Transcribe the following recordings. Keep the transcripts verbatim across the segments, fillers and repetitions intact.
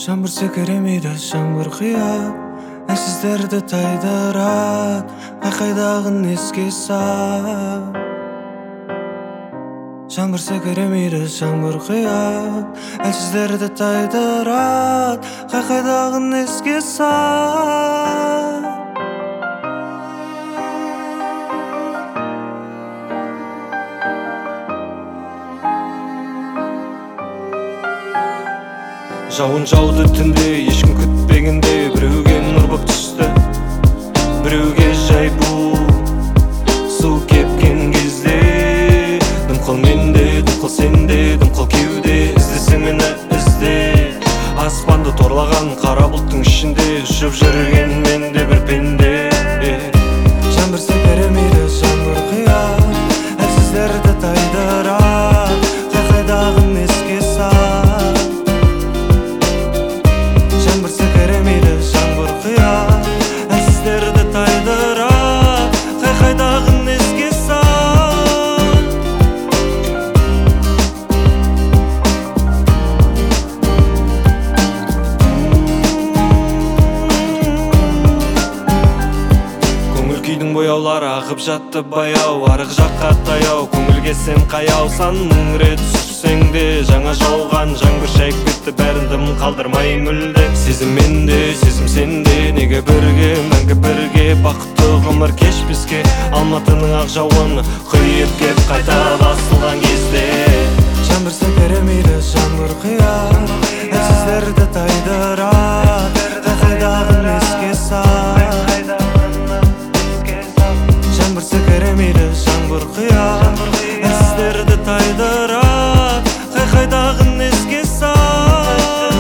Жаңбыр секіремейді, жаңбыр қият, әлсіздерді тайдырат, қай-қайдағын еске сал. Жаңбыр секіремейді, жаңбыр қият, әлсіздерді тайдырат, қай-қайдағын еске сал. Жауын жауды түнде, ешкім күтпегенде, біреуге нұр боп түсті, біреуге жай бұл су кепкен кезде. Дымқыл менде, дымқыл сенде, дымқыл кеуде, іздесең мені ізде. Аспанды торлаған қара бұлттың ішінде ұшып жүрген менде бір пенде. Жаңбыр секіремейді, жаңбыр қият, әлсіздерді тайдырат, қай-қайдағын еске сал. Жаңбыр секіремейді, жаңбыр қият, әлсіздерді тайдырат, қай-қайдағын еске сал. Көңіл күйдің бояулары ағып жатты баяу, арық жаққа таяу, көңілге сен қаяу. Сан мың рет сүрсең де, жаңа жауған жаңбыр шайып кетті бәрін дым қалдырмай мүлде. Сезім менде, сезім сенде, неге бірге, мәңгі бірге, бақытты ғұмыр кешпеске. Алматының ақ жауыны құйып кеп қайта басылған кезде. Жаңбыр секіремейді, жаңбыр қият, әлсіздерді тайдырат, қай-қайдағын еске сал. Жаңбыр секіремейді, жаңбыр қият, әлсіздерді тайдырат, қай-қайдағын еске сал.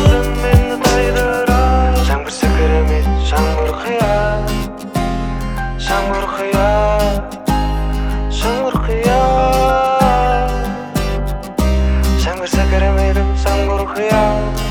Жаңбыр секіремейді, жаңбыр қият, жаңбыр қият, жаңбыр қият. Жаңбыр секіремейді, жаңбыр қият.